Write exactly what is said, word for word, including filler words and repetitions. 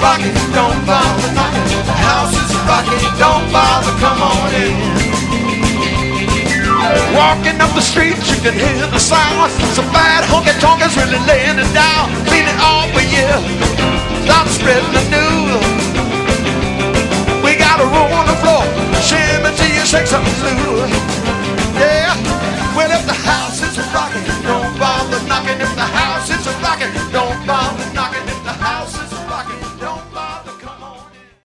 rocking, don't bother knocking. The house is rocking, don't bother, come on in. Walking up the street, you can hear the sound. Some bad honky-tonkers really laying it down. Clean it all for you, stop spreading the news. We got a room on the floor, shimmy till you shake something loose.